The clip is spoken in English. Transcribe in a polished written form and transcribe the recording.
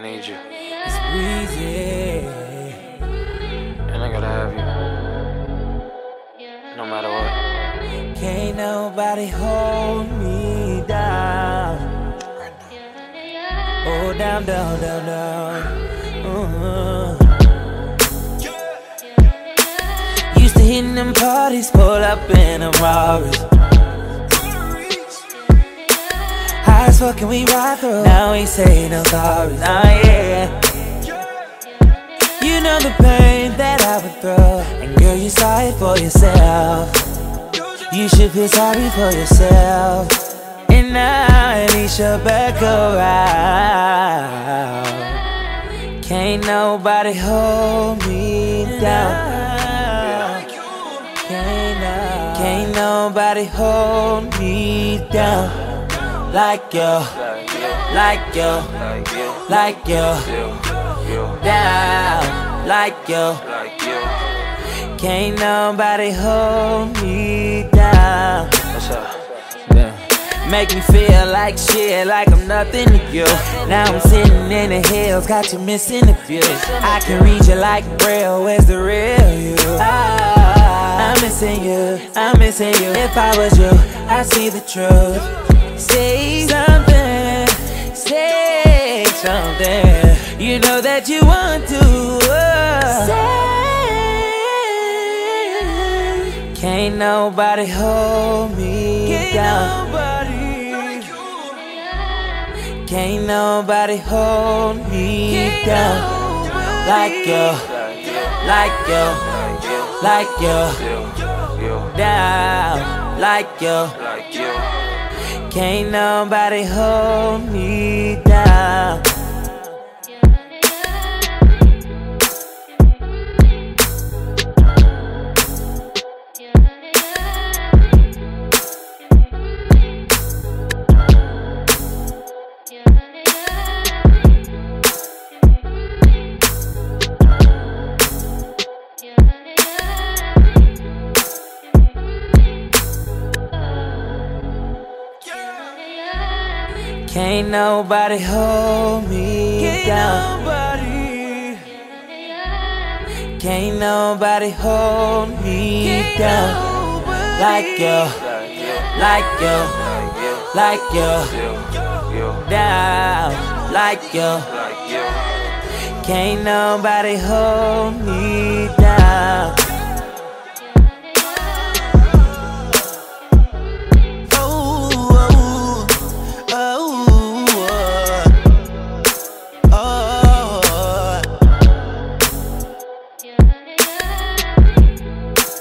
need you, It's breezy. and I gotta have you, no matter what. Can't nobody hold me down. Oh, down, down, down, down. Used to hitting them parties, pull up in a Rari. High as fuck and we ride through. Now we say no sorry, nah, yeah. You know the pain that I went through, and girl, you saw it for yourself. You should feel sorry for yourself. And now I need your back around. Can't nobody hold me down. Can't nobody hold me down like you, like you, like you, down like you. Can't nobody hold me down. What's up? Make me feel like shit, like I'm nothing to you. Now I'm sitting in the hills, got you missing a few. I can read you like Braille, where's the real you? I'm missing you, I'm missing you. If I was you, I'd see the truth. Say something, say something. You know that you want to say. Can't nobody hold me down. Can't nobody hold me down like you, like you, like you, down like you. Can't nobody hold me down. Can't nobody hold me down. Can't nobody hold me down like you, like you, like you, down like you. Can't nobody hold me down.